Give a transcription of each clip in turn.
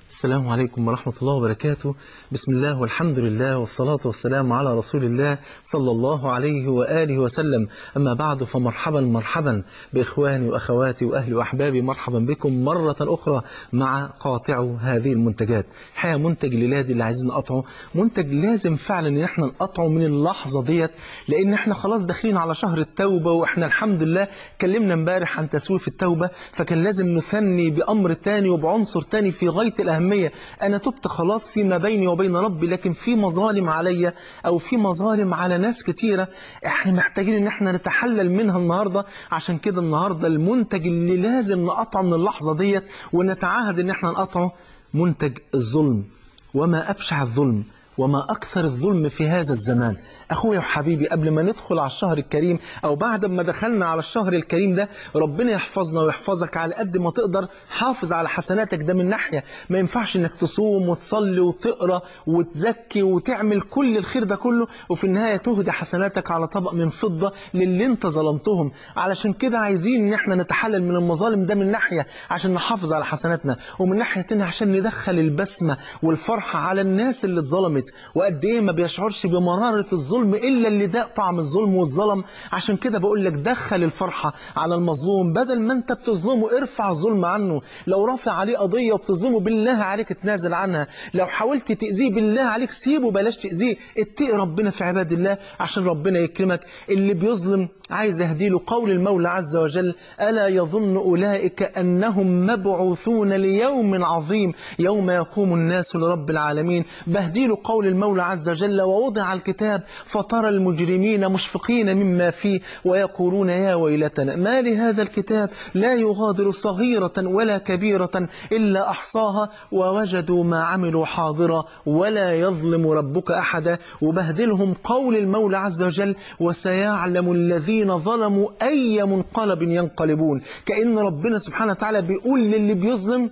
السلام عليكم ورحمة الله وبركاته. بسم الله والحمد لله والصلاة والسلام على رسول الله صلى الله عليه وآله وسلم. أما بعد، فمرحبا مرحبا بإخواني وأخواتي وأهلي وأحبابي، مرحبا بكم مرة أخرى مع قاطع هذه المنتجات. حقيقة منتج ليلادي اللي عايزين نقطعه، منتج لازم فعلا إن احنا نقطعه من اللحظة ديت، لأن احنا خلاص داخلين على شهر التوبة، وإحنا الحمد لله كلمنا امبارح عن تسويف التوبة، فكان لازم نثني بأمر تاني وبعنصر تاني في غاية الأهمية. أنا تبت خلاص فيما بيني وبين ربي، لكن في مظالم عليا أو في مظالم على ناس كتيرة احنا محتاجين ان احنا نتحلل منها النهاردة. عشان كده النهاردة المنتج اللي لازم نقطعه من اللحظة ديت ونتعاهد ان احنا نقطعه، منتج الظلم. وما أبشع الظلم وما أكثر الظلم في هذا الزمان. أخويا وحبيبي، قبل ما ندخل على الشهر الكريم أو بعد ما دخلنا على الشهر الكريم ده، ربنا يحفظنا ويحفظك على قد ما تقدر. حافظ على حسناتك، ده من ناحية ما ينفعش إنك تصوم وتصلي وتقرأ وتزكي وتعمل كل الخير ده كله وفي النهاية تهدي حسناتك على طبق من فضة للي انت ظلمتهم. علشان كده عايزين إن احنا نتحلل من المظالم، ده من ناحية عشان نحافظ على حسناتنا، ومن ناحية تانية عشان ندخل البسمة والفرحة على الناس اللي اتظلمت. وقد ايه ما بيشعرش بمرارة الظلم إلا اللي داق طعم الظلم واتظلم. عشان كده بقول لك دخل الفرحة على المظلوم، بدل ما انت بتظلمه ارفع الظلم عنه. لو رافع عليه قضية وبتظلمه، بالله عليك اتنازل عنها. لو حاولت تأذيه، بالله عليك سيبه، بلاش تأذيه. اتقي ربنا في عباد الله عشان ربنا يكرمك. اللي بيظلم عايز يهديله قول المولى عز وجل: ألا يظن أولئك أنهم مبعوثون ليوم عظيم يوم يقوم الناس لرب العالمين. بهديله قول المولى عز وجل: ووضع الكتاب فترى المجرمين مشفقين مما فيه ويقولون يا ويلتنا ما لهذا الكتاب لا يغادر صغيرة ولا كبيرة إلا أحصاها ووجدوا ما عملوا حاضرا ولا يظلم ربك أحدا. وبهدلهم قول المولى عز وجل: وسيعلم الذين ظلموا أي منقلب ينقلبون. كأن ربنا سبحانه وتعالى بيقول للي بيظلم: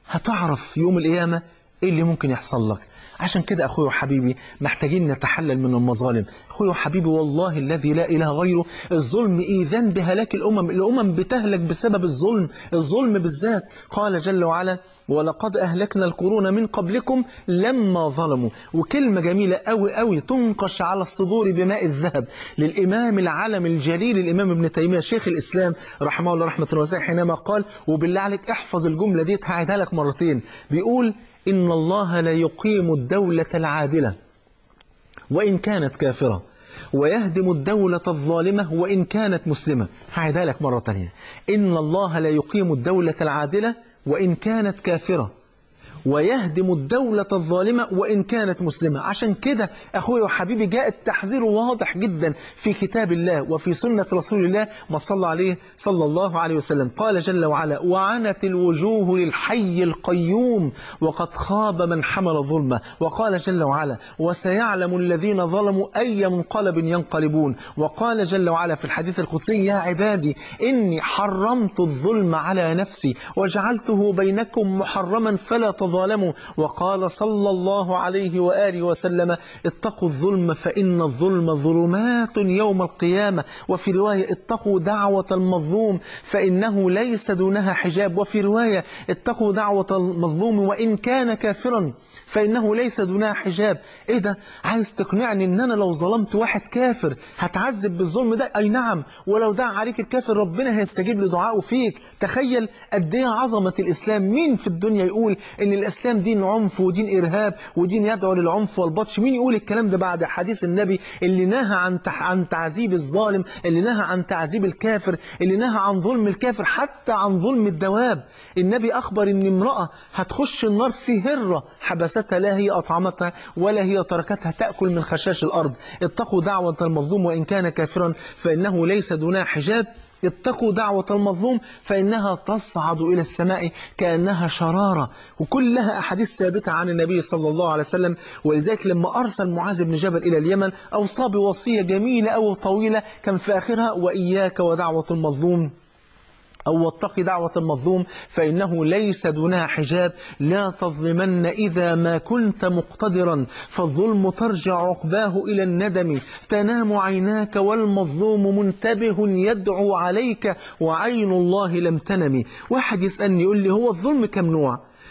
هتعرف يوم القيامة إيه اللي ممكن يحصل لك. عشان كده أخوي وحبيبي محتاجين نتحلل من المظالم. أخوي وحبيبي والله الذي لا إله غيره، الظلم إيذان بهلاك الأمم. الأمم بتهلك بسبب الظلم بالذات. قال جل وعلا: ولقد أهلكنا القرون من قبلكم لما ظلموا. وكلمة جميلة أوي أوي تنقش على الصدور بماء الذهب للإمام العالم الجليل الإمام ابن تيمية شيخ الإسلام رحمه الله رحمة واسعة، حينما قال، وبالله عليك احفظ الجملة دي هعيدها لك مرتين، بيقول: إن الله لا يقيم الدولة العادلة وإن كانت كافرة، ويهدم الدولة الظالمة وإن كانت مسلمة. هعيدها لك مرة تانية: إن الله لا يقيم الدولة العادلة وإن كانت كافرة، ويهدم الدولة الظالمة وإن كانت مسلمة. عشان كده أخوي وحبيبي جاء التحذير واضح جدا في كتاب الله وفي سنة رسول الله ما صلى عليه صلى الله عليه وسلم. قال جل وعلا: وعنت الوجوه للحي القيوم وقد خاب من حمل ظلمه. وقال جل وعلا: وسيعلم الذين ظلموا أي منقلب ينقلبون. وقال جل وعلا في الحديث القدسي: يا عبادي إني حرمت الظلم على نفسي وجعلته بينكم محرما فلا تظلموا. وقال صلى الله عليه وآله وسلم: اتقوا الظلم فإن الظلم ظلمات يوم القيامة. وفي رواية: اتقوا دعوة المظلوم فإنه ليس دونها حجاب. وفي رواية: اتقوا دعوة المظلوم وإن كان كافرا فإنه ليس دونها حجاب. إيه ده؟ عايز تقنعني إن أنا لو ظلمت واحد كافر هتعذب بالظلم ده؟ أي نعم، ولو دعا عليك الكافر ربنا هيستجيب لدعائه فيك. تخيل قد إيه عظمة الإسلام. مين في الدنيا يقول إن الإسلام دين عنف ودين إرهاب ودين يدعو للعنف والبطش؟ مين يقول الكلام ده بعد حديث النبي اللي نهى عن تعذيب الظالم، اللي نهى عن تعذيب الكافر، اللي نهى عن ظلم الكافر، حتى عن ظلم الدواب؟ النبي أخبر إن امرأة هتخش النار في هرة حبستها، لا هي أطعمتها ولا هي تركتها تأكل من خشاش الأرض. اتقوا دعوة المظلوم وإن كان كافرا فإنه ليس دونها حجاب. اتقوا دعوة المظلوم فإنها تصعد إلى السماء كأنها شرارة. وكلها أحاديث ثابتة عن النبي صلى الله عليه وسلم. ولذلك لما أرسل معاذ بن جبل إلى اليمن أوصى بوصية جميلة أو طويلة كان في آخرها: وإياك ودعوة المظلوم، أو واتق دعوة المظلوم فإنه ليس دونها حجاب. لا تظلمن إذا ما كنت مقتدرا، فالظلم ترجع عقباه إلى الندم. تنام عيناك والمظلوم منتبه يدعو عليك وعين الله لم تنم. واحد يسألني يقول لي: هو الظلم كم نوع؟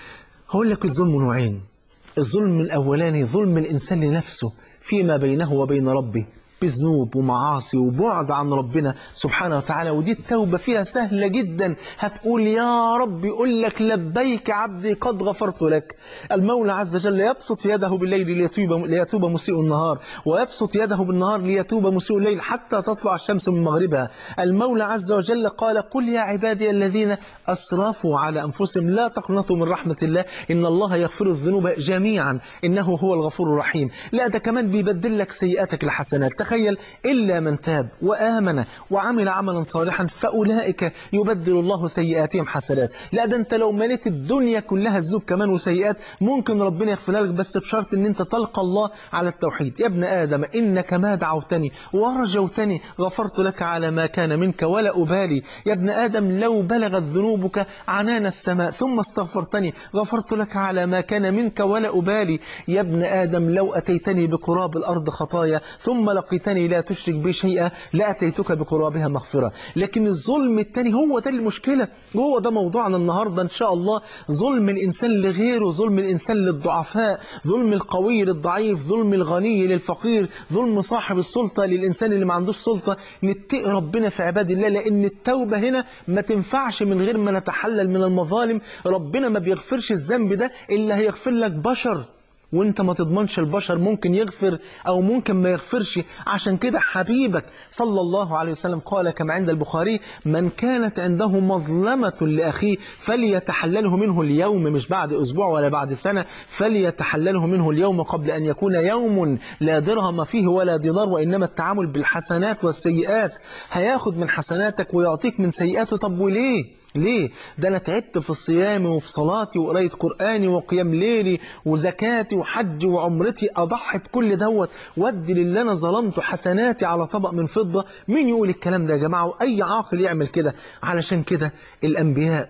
هقول لك الظلم نوعين. الظلم الأولاني ظلم الإنسان لنفسه فيما بينه وبين ربه بذنوب ومعاصي وبعد عن ربنا سبحانه وتعالى، ودي التوبة فيها سهلة جدا. هتقول يا رب، يقول لك لبيك عبدي قد غفرت لك. المولى عز وجل يبسط يده بالليل ليتوب مسيء النهار، ويبسط يده بالنهار ليتوب مسيء الليل حتى تطلع الشمس من مغربها. المولى عز وجل قال قل يا عبادي الذين أسرفوا على أنفسهم لا تقنطوا من رحمة الله إن الله يغفر الذنوب جميعا إنه هو الغفور الرحيم. لا ده كمان بيبدل لك سيئاتك لحسنات. تخيل إلا من تاب وآمن وعمل عملا صالحا فأولئك يبدل الله سيئاتهم حسنات. لا ده أنت لو مليت الدنيا كلها ذنوب كمان وسيئات ممكن ربنا يغفرها لك، بس بشرط أن أنت تلقى الله على التوحيد. يا ابن آدم إنك ما دعوتني ورجوتني غفرت لك على ما كان منك ولا أبالي. يا ابن آدم لو بلغت ذنوبك عنان السماء ثم استغفرتني غفرت لك على ما كان منك ولا أبالي. يا ابن آدم لو أتيتني بقراب الأرض خطايا ثم لقيتني لا تشرك بي شيئا لأتيتك بقرابها مغفرة. لكن الظلم الثاني هو ده المشكلة، وهو ده موضوعنا النهاردة إن شاء الله. ظلم الإنسان لغيره، ظلم الإنسان للضعفاء، ظلم القوي للضعيف، ظلم الغني للفقير، ظلم صاحب السلطة للإنسان اللي ما عندوش سلطة. نتقي ربنا في عباد الله، لأن التوبة هنا ما تنفعش من غير ما نتحلل من المظالم. ربنا ما بيغفرش الذنب ده إلا هيغفر لك بشر، وانت ما تضمنش البشر ممكن يغفر أو ممكن ما يغفرش. عشان كده حبيبك صلى الله عليه وسلم قال كما عند البخاري من كانت عنده مظلمة لأخيه فليتحلله منه اليوم، مش بعد أسبوع ولا بعد سنة، فليتحلله منه اليوم قبل أن يكون يوم لا درهم فيه ولا دينار، وإنما التعامل بالحسنات والسيئات. هياخد من حسناتك ويعطيك من سيئاته. طب وليه؟ ليه؟ ده أنا تعبت في الصيام وفي صلاتي وقراية قرآني وقيام ليلي وزكاتي وحج وعمرتي، أضحي بكل دوت وادي للي أنا ظلمته حسناتي على طبق من فضة. مين يقول الكلام ده يا جماعة؟ وأي عاقل يعمل كده؟ علشان كده الأنبياء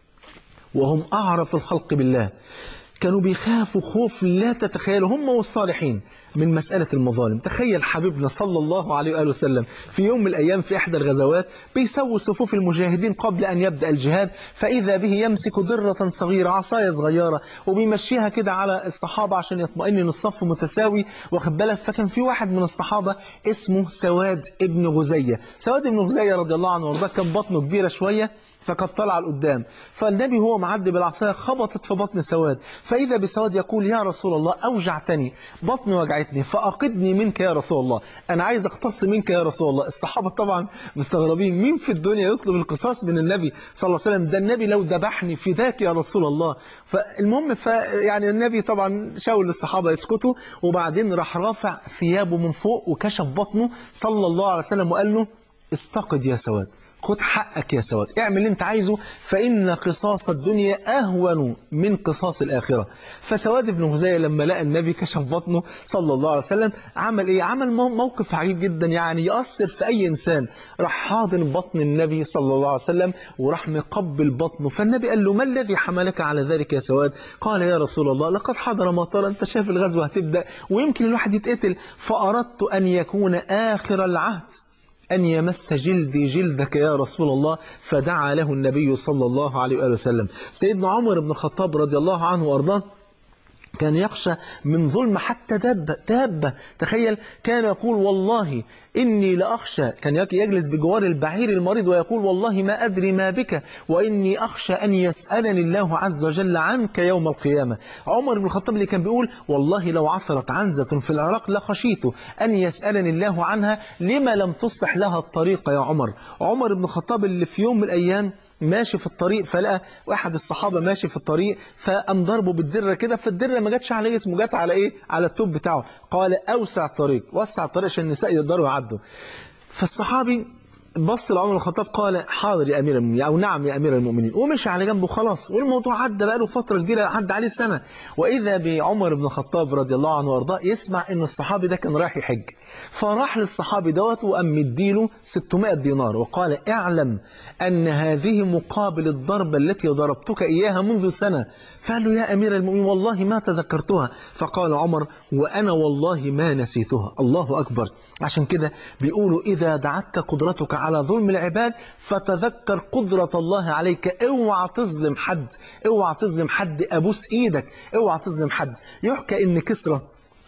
وهم أعرف الخلق بالله كانوا بيخافوا خوف لا تتخيلوا، هم والصالحين، من مسألة المظالم. تخيل حبيبنا صلى الله عليه وآله وسلم في يوم من الأيام في إحدى الغزوات بيسوي صفوف المجاهدين قبل أن يبدأ الجهاد، فإذا به يمسك درة صغيرة، عصاية صغيرة، وبيمشيها كده على الصحابة عشان يطمئن إن الصف متساوي، واخد بالك. فكان في واحد من الصحابة اسمه سواد ابن غزية. سواد ابن غزية رضي الله عنه وارضاه كان بطنه كبيرة شوية، فقد طلع لقدام، فالنبي هو معدي بالعصاية خبطت في بطن سواد، فإذا بسواد يقول يا رسول الله أوجعتني، بطني وجعتني، فأقدني منك يا رسول الله، أنا عايز أقتص منك يا رسول الله. الصحابة طبعا مستغربين، مين في الدنيا يطلب القصاص من النبي صلى الله عليه وسلم؟ ده النبي لو ذبحني فداك يا رسول الله. فالمهم يعني النبي طبعا شاور للصحابة يسكتوا، وبعدين راح رافع ثيابه من فوق وكشف بطنه صلى الله عليه وسلم وقال له استقد يا سواد، خد حقك يا سواد، اعمل اللي انت عايزه، فإن قصاص الدنيا أهون من قصاص الآخرة. فسواد بن غزية لما لقى النبي كشف بطنه صلى الله عليه وسلم عمل إيه؟ عمل موقف عجيب جدا يعني يأثر في أي إنسان. راح حاضن بطن النبي صلى الله عليه وسلم وراح مقبل بطنه. فالنبي قال له ما الذي حملك على ذلك يا سواد؟ قال يا رسول الله لقد حضر مطر، أنت شايف الغزوة هتبدأ ويمكن الواحد يتقتل، فأردت أن يكون آخر العهد أن يمس جلدي جلدك يا رسول الله. فدعا له النبي صلى الله عليه وآله وسلم. سيدنا عمر بن الخطاب رضي الله عنه وأرضاه كان يخشى من ظلم حتى دابة. تخيل كان يقول والله إني لأخشى، كان يجلس بجوار البعير المريض ويقول والله ما أدري ما بك وإني أخشى أن يسألني الله عز وجل عنك يوم القيامة. عمر بن الخطاب اللي كان بيقول والله لو عثرت عنزة في العراق لخشيت أن يسألني الله عنها لما لم تصلح لها الطريق يا عمر. عمر بن الخطاب اللي في يوم من الأيام ماشي في الطريق فلقى واحد الصحابة ماشي في الطريق فقام ضربه بالدرة كده، فالدرة ما جاتش على اسمه، جات على ايه؟ على التوب بتاعه. قال اوسع الطريق، وسع الطريق عشان النساء يقدروا يعدوا. فالصحابي بص لعمر بن الخطاب قال حاضر يا امير المؤمنين او نعم يا امير المؤمنين، ومشي على جنبه خلاص، والموضوع عدى بقى له فتره كبيره، عدى عليه سنه. واذا بعمر بن الخطاب رضي الله عنه وارضاه يسمع ان الصحابي ده كان رايح يحج، فراح للصحابي دوت وقام مديله 600 دينار وقال اعلم ان هذه مقابل الضربه التي ضربتك اياها منذ سنه. فقال له يا امير المؤمنين والله ما تذكرتها. فقال عمر وانا والله ما نسيتها. الله اكبر. عشان كده بيقولوا اذا دعتك قدرتك على ظلم العباد فتذكر قدرة الله عليك. اوعى تظلم حد، اوعى تظلم حد، أبوس إيدك اوعى تظلم حد. يحكى إن كسرى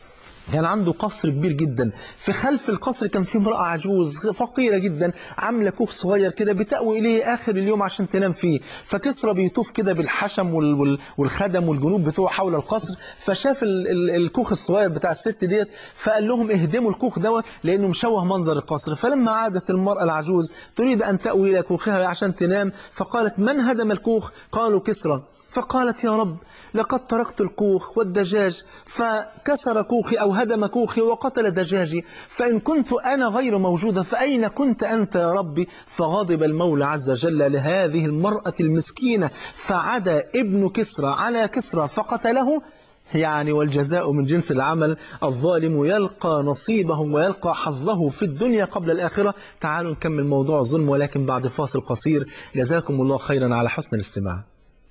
كان عنده قصر كبير جدا، في خلف القصر كان في امرأة عجوز فقيرة جدا عاملة كوخ صغير كده بتأوي إليه آخر اليوم عشان تنام فيه. فكسرى بيطوف كده بالحشم والخدم والجنود بتوعه حول القصر، فشاف الكوخ الصغير بتاع الست ديت، فقال لهم اهدموا الكوخ دوت لأنه مشوه منظر القصر. فلما عادت المرأة العجوز تريد أن تأوي إلى كوخها عشان تنام، فقالت من هدم الكوخ؟ قالوا كسرى. فقالت يا رب لقد تركت الكوخ والدجاج فكسر كوخي أو هدم كوخي وقتل دجاجي، فإن كنت أنا غير موجودة فأين كنت أنت يا ربي؟ فغضب المولى عز وجل لهذه المرأة المسكينة، فعدا ابن كسرى على كسرى فقتله. يعني والجزاء من جنس العمل، الظالم يلقى نصيبه ويلقى حظه في الدنيا قبل الآخرة. تعالوا نكمل موضوع الظلم ولكن بعد فاصل قصير. جزاكم الله خيرا على حسن الاستماع.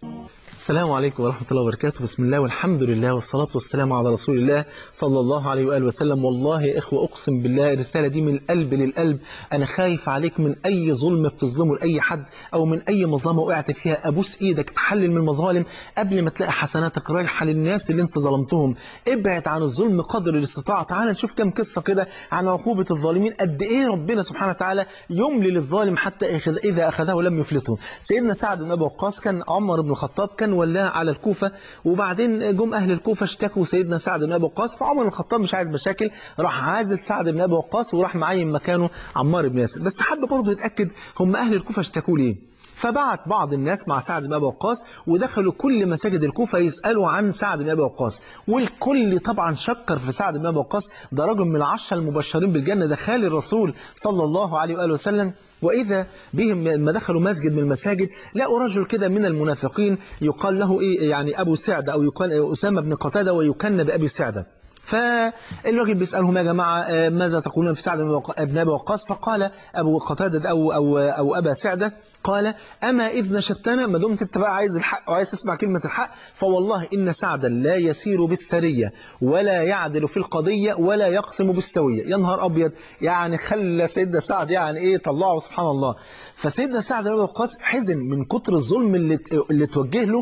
السلام عليكم ورحمة الله وبركاته. بسم الله والحمد لله والصلاة والسلام على رسول الله صلى الله عليه وآله وسلم. والله يا إخوة أقسم بالله الرسالة دي من القلب للقلب. أنا خايف عليك من أي ظلم بتظلمه لأي حد أو من أي مظلمة وقعت فيها. أبوس إيدك تحلل من المظالم قبل ما تلاقي حسناتك رايحة للناس اللي أنت ظلمتهم. ابعد عن الظلم قدر الاستطاعة. تعال نشوف كم قصة كده عن عقوبة الظالمين، قد إيه ربنا سبحانه وتعالى يملي للظالم حتى إذا أخذه لم يفلته. سيدنا سعد بن أبي وقاص كان عمر بن الخطاب كان ولاه على الكوفة، وبعدين جم أهل الكوفة اشتكوا سيدنا سعد بن أبي وقاص، فعمر بن الخطاب مش عايز مشاكل راح عازل سعد بن أبي وقاص وراح معين مكانه عمار بن ياسر. بس حب برضه يتأكد هم أهل الكوفة اشتكوا ليه. فبعت بعض الناس مع سعد بن أبي وقاص ودخلوا كل مساجد الكوفة يسألوا عن سعد بن أبي وقاص، والكل طبعا شكر في سعد بن أبي وقاص. ده رجل من العشرة المبشرين بالجنة، ده خال الرسول صلى الله عليه وآله وسلم. وإذا بهم لما دخلوا مسجد من المساجد لقوا رجل كده من المنافقين يقال له إيه يعني أبو سعدة أو يقال أسامة بن قتادة ويكن بأبي سعدة. فالراجل بيسألهم يا جماعة ماذا تقولون في سعد بن أبي وقاص؟ فقال أبو قتادة أو أبا سعدة قال أما إذ نشدتنا، ما دمت أنت بقى عايز الحق وعايز تسمع كلمة الحق، فوالله إن سعدا لا يسير بالسرية ولا يعدل في القضية ولا يقسم بالسوية. يا نهار أبيض، يعني خلى سيدنا سعد يعني إيه طلعه سبحان الله. فسيدنا سعد بن أبي وقاص حزن من كتر الظلم اللي توجه له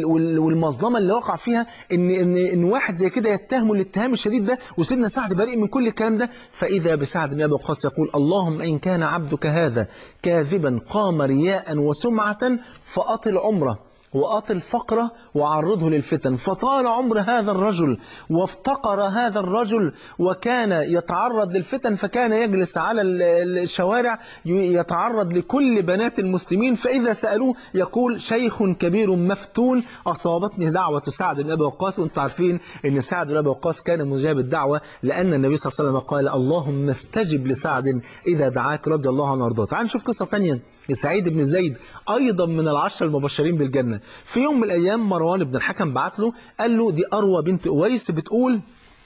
والمظلمة اللي وقع فيها، إن واحد زي كده يتهمه الاتهام الشديد ده، وسيدنا سعد بريء من كل الكلام ده. فإذا بسعد بن أبي وقاص يقول اللهم إن كان عبدك هذا كاذبا قام رياء وسمعة فأطل عمره وأطل فقره وعرضه للفتن. فطال عمر هذا الرجل وافتقر هذا الرجل وكان يتعرض للفتن، فكان يجلس على الشوارع يتعرض لكل بنات المسلمين، فإذا سألوه يقول شيخ كبير مفتون أصابتني دعوة سعد بن أبي وقاص. وانتم عارفين أن سعد بن أبي وقاص كان مجاب الدعوة، لأن النبي صلى الله عليه وسلم قال اللهم استجب لسعد إذا دعاك رضي الله عنه وارضاه. تعال نشوف قصة ثانية لسعيد بن زيد أيضا من العشر المبشرين بالجنة. في يوم من الأيام مروان بن الحكم بعت له قال له دي أروى بنت أويس بتقول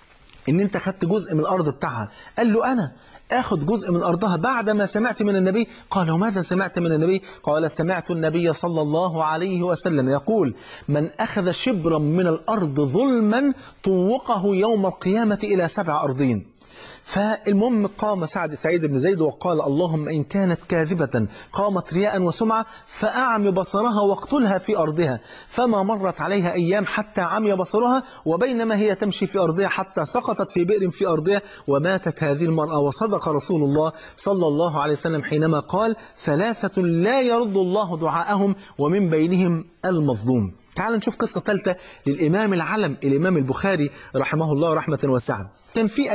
إن أنت خدت جزء من الأرض بتاعها. قال له أنا أخذ جزء من أرضها بعدما سمعت من النبي؟ قال وماذا سمعت من النبي؟ قال سمعت النبي صلى الله عليه وسلم يقول من أخذ شبرا من الأرض ظلما طوقه يوم القيامة إلى 7 أرضين. فالمهم قام سعيد بن زيد وقال اللهم إن كانت كاذبة قامت رياء وسمعة فأعمي بصرها واقتلها في أرضها. فما مرت عليها أيام حتى عمي بصرها، وبينما هي تمشي في أرضها حتى سقطت في بئر في أرضها وماتت هذه المرأة. وصدق رسول الله صلى الله عليه وسلم حينما قال 3 لا يرد الله دعاءهم ومن بينهم المظلوم. تعال نشوف قصة ثالثة للإمام العلم الإمام البخاري رحمه الله رحمة واسعة. كان في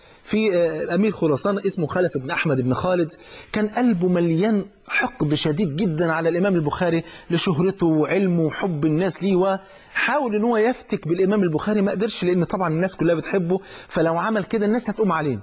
أمير خراسان اسمه خلف بن أحمد بن خالد، كان قلبه مليان حقد شديد جدا على الإمام البخاري لشهرته وعلمه وحب الناس ليه، وحاول ان هو يفتك بالإمام البخاري، ما قدرش لأن طبعا الناس كلها بتحبه، فلو عمل كده الناس هتقوم عليه.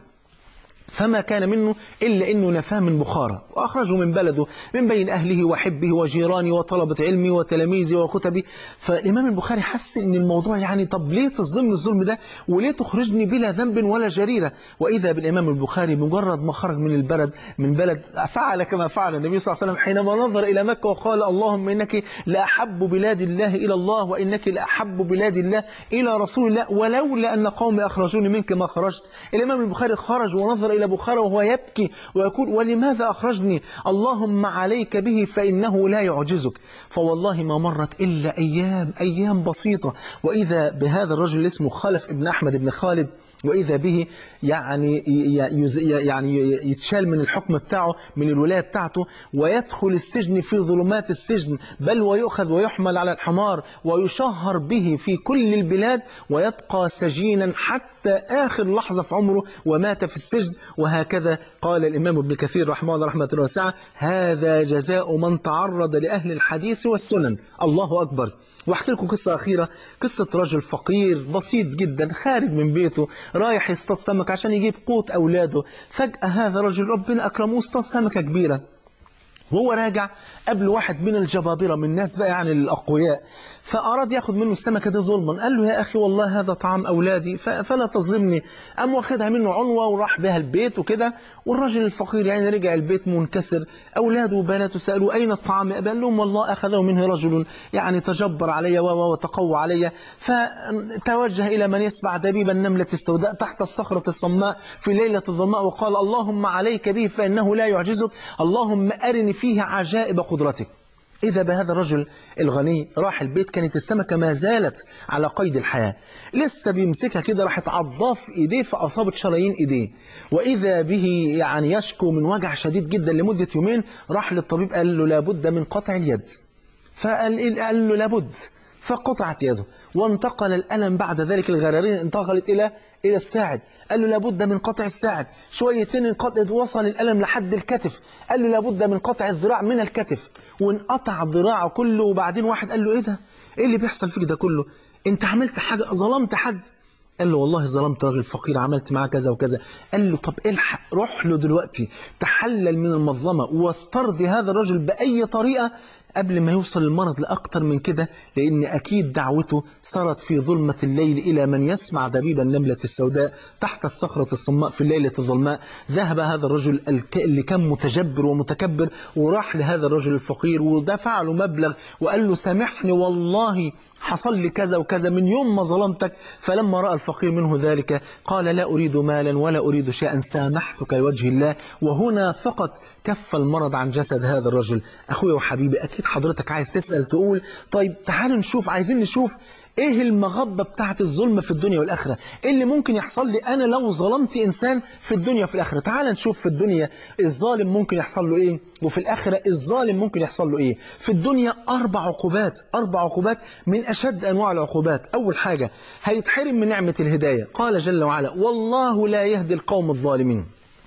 فما كان منه إلا أنه نفاه من بخارى وأخرجه من بلده من بين أهله وحبه وجيرانه وطلبة علمه وتلاميذه وكتبه. فالإمام البخاري حس أن الموضوع يعني طب ليه تظلمني الظلم ده وليه تخرجني بلا ذنب ولا جريرة؟ وإذا بالإمام البخاري مجرد ما خرج من بلد فعل كما فعل النبي صلى الله عليه وسلم حينما نظر إلى مكة وقال اللهم إنك لأحب بلاد الله إلى الله وإنك لأحب بلاد الله إلى رسول الله ولولا أن قومي أخرجوني منك ما خرجت. الإمام البخاري خرج ونظر إلى بخارى وهو يبكي ويقول ولماذا أخرجني؟ اللهم عليك به فإنه لا يعجزك. فوالله ما مرت إلا أيام بسيطة، وإذا بهذا الرجل اسمه خلف ابن أحمد بن خالد، وإذا به يعني يتشال من الحكم بتاعه، من الولاية بتاعته، ويدخل السجن في ظلمات السجن، بل ويؤخذ ويحمل على الحمار ويشهر به في كل البلاد، ويبقى سجينا حتى آخر لحظة في عمره ومات في السجن. وهكذا قال الإمام ابن كثير رحمه الله رحمة واسعة: هذا جزاء من تعرض لأهل الحديث والسنن. الله أكبر. واحكي لكم قصة أخيرة، قصة رجل فقير بسيط جدا خارج من بيته رايح يصطاد سمك عشان يجيب قوت أولاده. فجأة هذا رجل ربنا أكرمه واصطاد سمكة كبيرة، وهو راجع قبل واحد من الجبابرة، من الناس بقى يعني الأقوياء، فأراد ياخد منه السمكة دي ظلما. قال له يا أخي والله هذا طعام أولادي فلا تظلمني. قام واخدها منه عنوة وراح بها البيت وكده. والراجل الفقير يعني رجع البيت منكسر، أولاده وبناته سألوا أين الطعام؟ قال لهم والله أخذه منه رجل يعني تجبر علي وتقوى علي، فتوجه إلى من يسمع دبيب النملة السوداء تحت الصخرة الصماء في ليلة الظلماء وقال اللهم عليك به فإنه لا يعجزك، اللهم أرني فيه عجائب قدرتك. إذا بهذا الرجل الغني راح البيت، كانت السمكة ما زالت على قيد الحياة، لسه بيمسكها كده، راحت عضاه في إيديه فأصابت شرايين إيديه، وإذا به يعني يشكو من وجع شديد جدا لمدة يومين. راح للطبيب قال له لابد من قطع اليد، قال له لابد، فقطعت يده، وانتقل الألم بعد ذلك الغرارين انتقلت إلى الساعد. قال له لابد من قطع الساعد، شويتين وصل الألم لحد الكتف، قال له لابد من قطع الذراع من الكتف، وانقطع ذراعه كله. وبعدين واحد قال له ايه ده؟ ايه اللي بيحصل فيك ده كله؟ انت عملت حاجة؟ ظلمت حد؟ قال له والله ظلمت راجل فقير، عملت معاه كذا وكذا. قال له طب الحق، روح له دلوقتي تحلل من المظلمة واسترضي هذا الرجل بأي طريقة قبل ما يوصل المرض لأكتر من كده، لأن أكيد دعوته صارت في ظلمة الليل إلى من يسمع دبيب النملة السوداء تحت الصخرة الصماء في الليلة الظلماء. ذهب هذا الرجل اللي كان متجبر ومتكبر وراح لهذا الرجل الفقير ودفع له مبلغ وقال له سامحني والله حصل لي كذا وكذا من يوم ما ظلمتك. فلما رأى الفقير منه ذلك قال لا أريد مالا ولا أريد شيئا، سامحتك لوجه الله. وهنا فقط كف المرض عن جسد هذا الرجل. أخوي وحبيبي، أكيد حضرتك عايز تسأل تقول طيب تعالوا نشوف، عايزين نشوف ايه المغبة بتاعت الظلم في الدنيا والآخرة، ايه اللي ممكن يحصل لي انا لو ظلمت انسان في الدنيا وفي الآخرة. تعال نشوف في الدنيا الظالم ممكن يحصل له ايه، وفي الآخرة الظالم ممكن يحصل له ايه. في الدنيا 4 عقوبات من اشد انواع العقوبات. اول حاجة هيتحرم من نعمة الهداية، قال جل وعلا والله لا يهدي القوم الظالمين.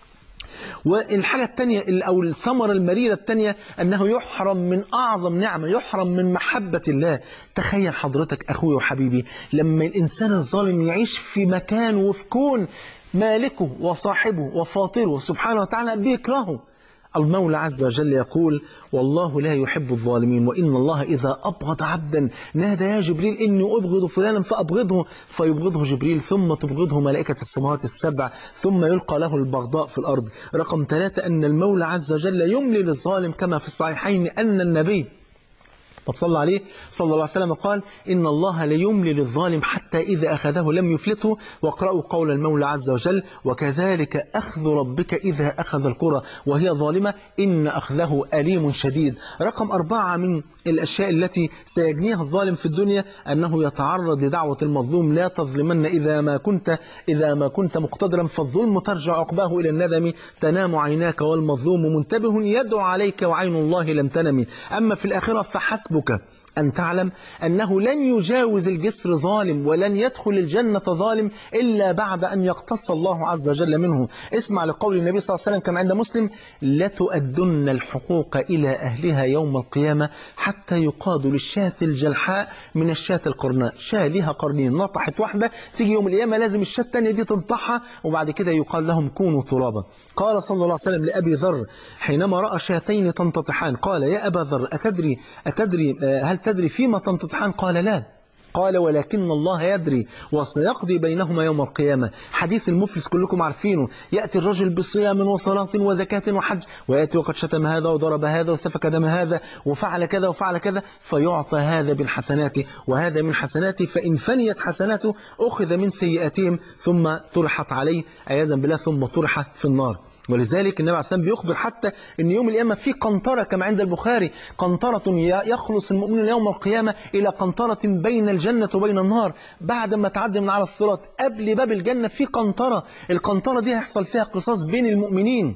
والحاجة الثانية أو الثمرة المريرة الثانية أنه يحرم من أعظم نعمة، يحرم من محبة الله. تخيل حضرتك أخوي وحبيبي لما الإنسان الظالم يعيش في مكان وفي كون مالكه وصاحبه وفاطره سبحانه وتعالى بيكرهه. المولى عز وجل يقول والله لا يحب الظالمين، وإن الله إذا أبغض عبدا نادى يا جبريل إني أبغض فلانا فأبغضه، فيبغضه جبريل ثم تبغضه ملائكة السماوات السبع ثم يلقى له البغضاء في الأرض. رقم 3 أن المولى عز وجل يملي للظالم كما في الصحيحين أن النبي فصلى عليه صلى الله عليه وسلم قال إن الله ليملي للظالم حتى إذا أخذه لم يفلته. واقرأوا قول المولى عز وجل وكذلك أخذ ربك إذا أخذ القرى وهي ظالمة إن أخذه أليم شديد. رقم 4 من الأشياء التي سيجنيها الظالم في الدنيا أنه يتعرض لدعوة المظلوم لا تظلمن إذا ما كنت مقتدرا فالظلم ترجع عقباه إلى الندم تنام عيناك والمظلوم منتبه يدعو عليك وعين الله لم تنم. أما في الآخرة فحسبك أن تعلم أنه لن يجاوز الجسر ظالم ولن يدخل الجنة ظالم إلا بعد أن يقتص الله عز وجل منه. اسمع لقول النبي صلى الله عليه وسلم كما عند مسلم لتؤدن الحقوق إلى أهلها يوم القيامة حتى يقاد للشاة الجلحاء من الشاة القرناء. شاة لها قرنين نطحت واحدة، تيجي يوم القيامة لازم الشاة الثانية دي تنطحها وبعد كده يقال لهم كونوا ترابا. قال صلى الله عليه وسلم لأبي ذر حينما رأى شاتين تنتطحان قال يا أبا ذر هل تدري فيما تنتطحان؟ قال لا. قال ولكن الله يدري وسيقضي بينهما يوم القيامة. حديث المفلس كلكم عارفينه، يأتي الرجل بصيام وصلاة وزكاة وحج، ويأتي وقد شتم هذا وضرب هذا وسفك دم هذا وفعل كذا وفعل كذا، فيعطى هذا من حسناته وهذا من حسناته، فإن فنيت حسناته أخذ من سيئاتهم ثم طرحت عليه عياذا بالله، ثم طرح في النار. ولذلك النبي عليه الصلاة والسلام بيخبر حتى أن يوم القيامة في قنطرة كما عند البخاري، قنطرة يخلص المؤمن يوم القيامة إلى قنطرة بين الجنة وبين النار، بعد ما تعدي من على الصراط قبل باب الجنة في قنطرة، القنطرة دي هيحصل فيها قصاص بين المؤمنين،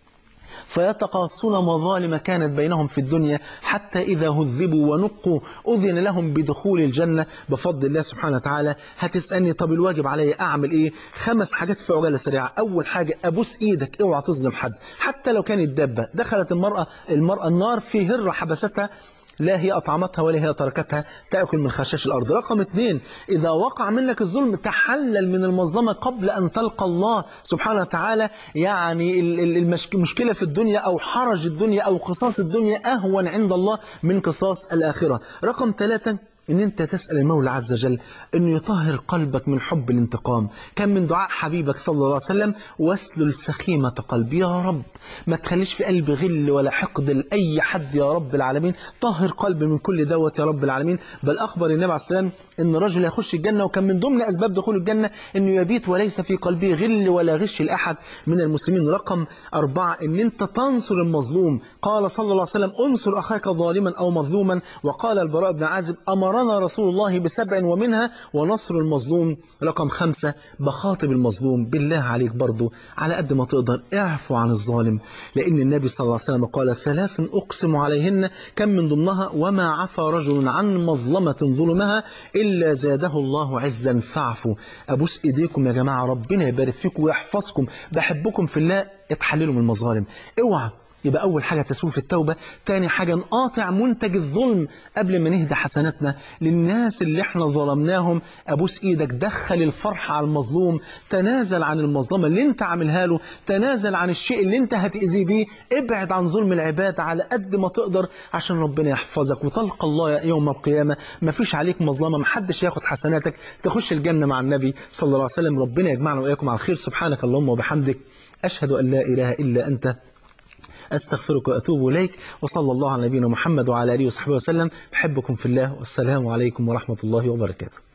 فيتقاصون مظالم كانت بينهم في الدنيا، حتى إذا هذبوا ونقوا أذن لهم بدخول الجنة بفضل الله سبحانه وتعالى. هتسألني طب الواجب علي أعمل إيه؟ 5 حاجات في عجالة سريعة. أول حاجة أبوس إيدك اوعى تظلم حد، حتى لو كانت دابة. دخلت المرأة النار في هرة حبستها، لا هي أطعمتها ولا هي تركتها تأكل من خشاش الأرض. رقم 2، إذا وقع منك الظلم تحلل من المظلمة قبل أن تلقى الله سبحانه وتعالى. يعني المشكلة في الدنيا أو حرج الدنيا أو قصاص الدنيا أهون عند الله من قصاص الآخرة. رقم 3، إن أنت تسأل المولى عز وجل أنه يطهر قلبك من حب الانتقام. كان من دعاء حبيبك صلى الله عليه وسلم واسلل سخيمة قلبي، يا رب ما تخليش في قلبي غل ولا حقد لأي حد يا رب العالمين، طهر قلبي من كل دوت يا رب العالمين. بل أخبر النبي عليه السلام إن رجل يخش الجنة، وكان من ضمن أسباب دخول الجنة أنه يبيت وليس في قلبه غل ولا غش لأحد من المسلمين. رقم 4، أن أنت تنصر المظلوم. قال صلى الله عليه وسلم انصر أخاك ظالما أو مظلوما. وقال البراء بن عازب أمرنا رسول الله ب7 ومنها ونصر المظلوم. رقم 5، بخاطب المظلوم. بالله عليك برضو على قد ما تقدر اعفو عن الظالم، لأن النبي صلى الله عليه وسلم قال 3 أقسم عليهن، كم من ضمنها وما عفى رجل عن مظلمة ظلمها إلا زاده الله عزا فاعفوا. أبوس إيديكم يا جماعة، ربنا يبارك فيكم ويحفظكم، بحبكم في الله، اتحللوا من المظالم. اوعى. يبقى أول حاجة تسويف التوبة. تاني حاجة نقاطع منتج الظلم قبل ما نهدى حسناتنا للناس اللي احنا ظلمناهم. أبوس إيدك دخل الفرح على المظلوم، تنازل عن المظلمة اللي انت عاملها له، تنازل عن الشيء اللي انت هتأذي بيه، ابعد عن ظلم العباد على قد ما تقدر عشان ربنا يحفظك وتلقى الله يوم القيامة ما فيش عليك مظلمة، محدش ياخد حسناتك، تخش الجنة مع النبي صلى الله عليه وسلم. ربنا يجمعنا وإياكم على الخير. سبحانك اللهم وبحمدك، أشهد أن لا إله إلا أنت، أستغفرك وأتوب إليك. وصلى الله على نبينا محمد وعلى آله وصحبه وسلم. بحبكم في الله، والسلام عليكم ورحمة الله وبركاته.